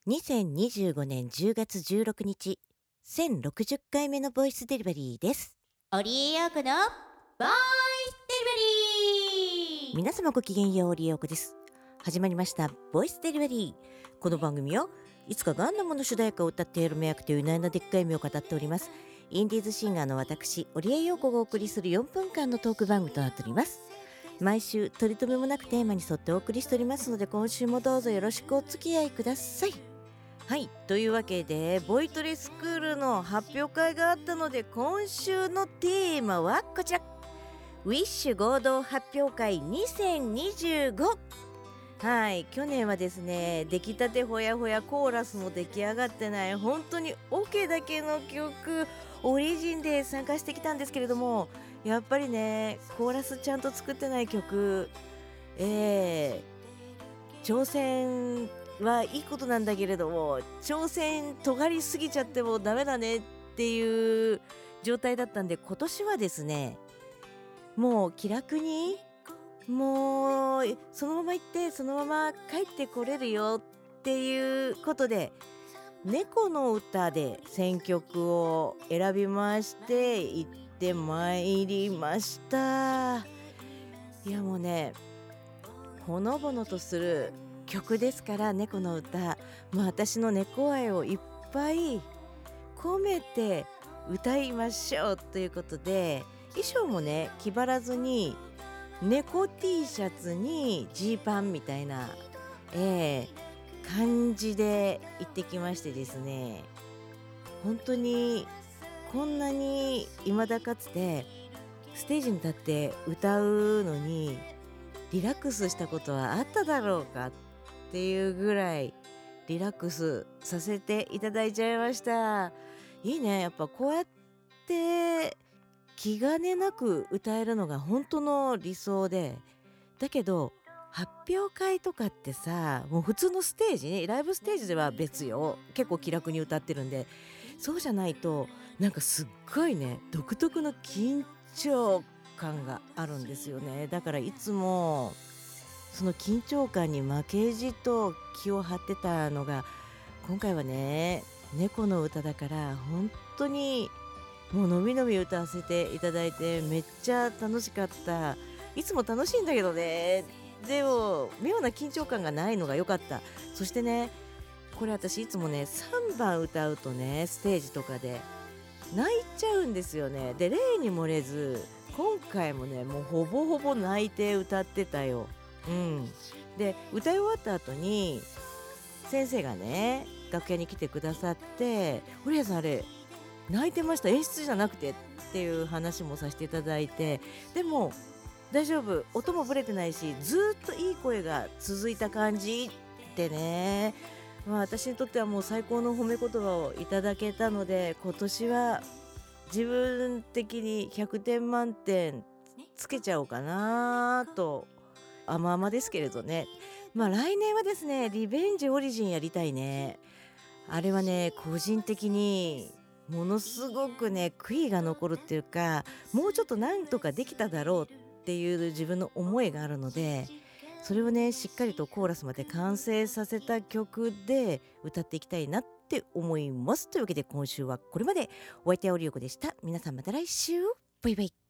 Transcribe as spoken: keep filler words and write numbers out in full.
にせんにじゅうごねんじゅうがつじゅうろくにち、せんろくじゅっかいめのボイスデリバリーです。 織江陽子のボイスデリバリー。 皆様ごきげんよう、織江陽子です。始まりましたボイスデリバリー。この番組はいつかガンダムの主題歌を歌っている迷惑という意内なでっかい目を語っております。インディーズシンガーの私、織江陽子がお送りするよんぷんかんのトーク番組となっております。毎週取り留めもなくテーマに沿ってお送りしておりますので、今週もどうぞよろしくお付き合いください。はい、というわけでボイトレスクールの発表会があったので、今週のテーマはこちら、ウィッシュ合同発表会にせんにじゅうご。はい、去年はですね、出来たてほやほや、コーラスも出来上がってない本当にオケだけの曲オリジンで参加してきたんですけれども、やっぱりねコーラスちゃんと作ってない曲、えー、挑戦はいいことなんだけれども、挑戦尖りすぎちゃってもダメだねっていう状態だったんで、今年はですね、もう気楽に、もうそのまま行ってそのまま帰ってこれるよっていうことで、猫の歌で選曲を選びまして行ってまいりました。いやもうね、ほのぼのとする曲ですから、猫の歌、まあ、私の猫愛をいっぱい込めて歌いましょうということで、衣装もね気張らずに猫 T シャツにジーパンみたいな、えー、感じで行ってきましてですね、本当にこんなに未だかつてステージに立って歌うのにリラックスしたことはあっただろうかっていうぐらいリラックスさせていただいちゃいました。いいね、やっぱこうやって気兼ねなく歌えるのが本当の理想で、だけど発表会とかってさ、もう普通のステージね、ライブステージでは別よ、結構気楽に歌ってるんで、そうじゃないとなんかすっごいね独特の緊張感があるんですよね。だからいつもその緊張感に負けじと気を張ってたのが、今回はね猫の歌だから本当にもうのびのび歌わせていただいて、めっちゃ楽しかった。いつも楽しいんだけどね、でも妙な緊張感がないのが良かった。そしてね、これ私いつもねさんばん歌うとね、ステージとかで泣いちゃうんですよね。で例に漏れず今回もね、もうほぼほぼ泣いて歌ってたよ。うん、で歌い終わった後に先生がね楽屋に来てくださって、堀谷さんあれ泣いてました、演出じゃなくてっていう話もさせていただいて、でも大丈夫、音もぶれてないしずっといい声が続いた感じってね、まあ、私にとってはもう最高の褒め言葉をいただけたので、今年は自分的にひゃくてん満点つけちゃおうかなと、甘々ですけれどね。まあ来年はですね、リベンジオリジンやりたいね。あれはね個人的にものすごくね悔いが残るっていうか、もうちょっとなんとかできただろうっていう自分の思いがあるので、それをねしっかりとコーラスまで完成させた曲で歌っていきたいなって思います。というわけで今週はこれまで。お相手は織陽子でした。皆さんまた来週、バイバイ。